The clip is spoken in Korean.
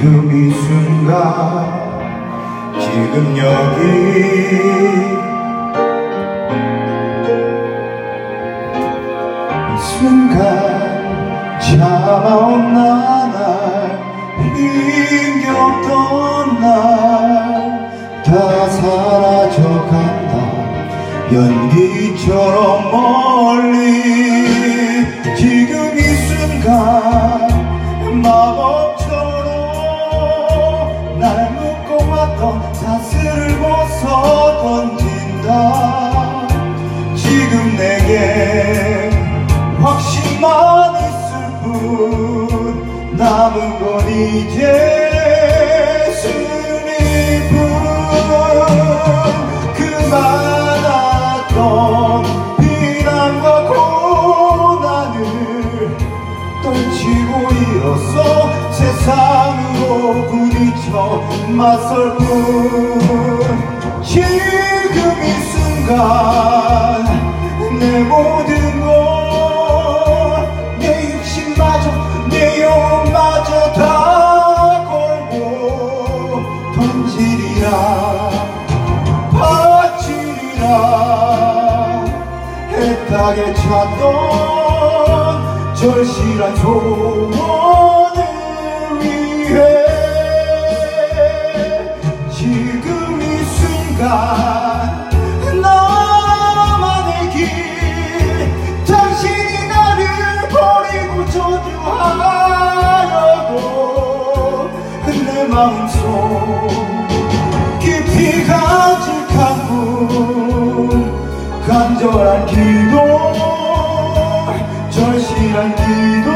지금 이 순간 지금 여기 이 순간 참아온 나날 힘겹던 날 다 사라져간다 연기처럼 멀리 지금 이 순간 마법처럼 날 묶어왔던 사슬을 벗어 던진다 지금 내게 확신만 있을 뿐 남은 건 이제 순위뿐 그 많았던 비난과 고난을 떨치고 일어서 세상으로 부딪혀 맞설 뿐 지금 이 순간 내 모든 걸 내 육신마저 내 영혼마저 다 걸고 던지리라 바치리라 애타게 찾던 절실한 소원을 위해 지금 이 순간 나만의 길 당신이 나를 버리고 저주하려고 내 마음속 깊이 간직한 꿈 간절한 기도 절실한 기도